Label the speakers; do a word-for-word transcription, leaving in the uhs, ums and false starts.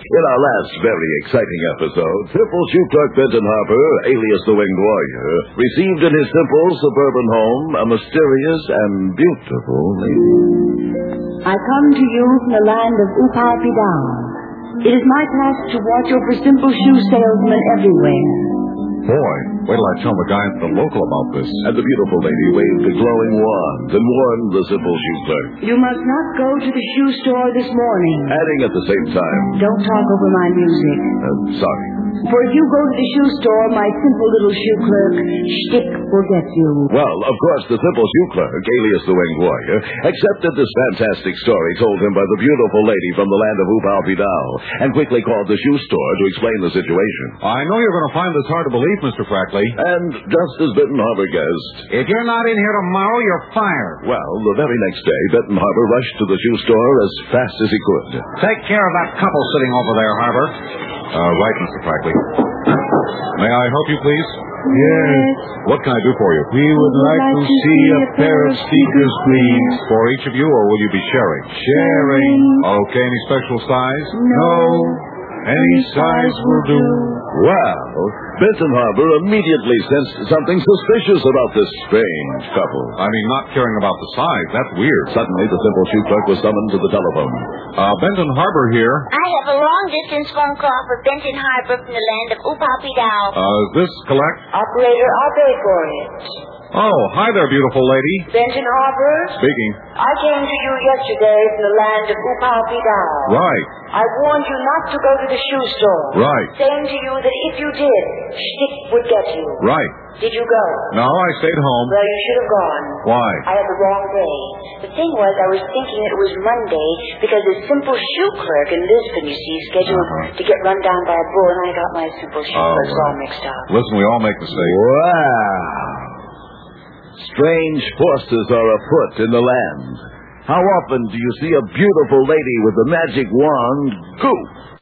Speaker 1: In our last very exciting episode, Simple Shoe Clerk Benton Harper, alias the Winged Warrior, received in his simple suburban home a mysterious and beautiful lady.
Speaker 2: I come to you from the land of Upal-Pidal. It is my task to watch over simple shoe salesmen everywhere.
Speaker 3: Boy, wait till I tell the guy at the local about this.
Speaker 1: And the beautiful lady waved a glowing wand and warned the Simple Shoe Clerk.
Speaker 2: You must not go to the shoe store this morning.
Speaker 1: Adding at the same time,
Speaker 2: Don't talk over my music.
Speaker 1: uh, sorry.
Speaker 2: For if you go to the shoe store, my simple little shoe clerk, Shtick, will get you.
Speaker 1: Well, of course, the Simple Shoe Clerk, alias the Winged Warrior, accepted this fantastic story told him by the beautiful lady from the land of Upal-Pidal, and quickly called the shoe store to explain the situation.
Speaker 3: I know you're going to find this hard to believe, Mister Frackley.
Speaker 1: And just as Benton Harper guessed,
Speaker 4: If you're not in here tomorrow, you're fired.
Speaker 1: well, the very next day, Benton Harper rushed to the shoe store as fast as he could.
Speaker 4: Take care of that couple sitting over there, Harper.
Speaker 3: Uh, right, Mister Frackley. May I help you, please?
Speaker 2: Yes.
Speaker 3: What can I do for you?
Speaker 2: We would like to see a pair of sneakers, please.
Speaker 3: For each of you, or will you be sharing?
Speaker 2: Sharing.
Speaker 3: Okay, any special size?
Speaker 2: No.
Speaker 3: Any size will do.
Speaker 1: Well, Benton Harper immediately sensed something suspicious about this strange couple.
Speaker 3: I mean, not caring about the size. That's weird.
Speaker 1: Suddenly, the Simple Shoe Clerk was summoned to the telephone.
Speaker 3: Uh, Benton Harper here.
Speaker 5: I have a long-distance phone call for Benton Harper from the land of Upal-Pidal.
Speaker 3: Uh, is this collect?
Speaker 2: Operator, I'll pay for it.
Speaker 3: Oh, hi there, beautiful lady.
Speaker 2: Benton Harper,
Speaker 3: Speaking.
Speaker 2: I came to you yesterday from the land of Upal-Pidal.
Speaker 3: Right,
Speaker 2: I warned you not to go to the shoe store.
Speaker 3: right,
Speaker 2: Saying to you that if you did, Shtick would get you.
Speaker 3: right.
Speaker 2: Did you go?
Speaker 3: No, I stayed home.
Speaker 2: Well, you should have gone.
Speaker 3: Why?
Speaker 2: I had the wrong day. The thing was, I was thinking it was Monday because the simple shoe clerk in Lisbon, you see, scheduled
Speaker 3: Uh-huh.
Speaker 2: to get run down by a bull, and I got my simple shoe
Speaker 3: Oh,
Speaker 2: clerks all
Speaker 3: right.
Speaker 2: mixed up.
Speaker 3: Listen, we all make mistakes.
Speaker 1: Wow. Strange forces are afoot in the land. How often do you see a beautiful lady with a magic wand goof?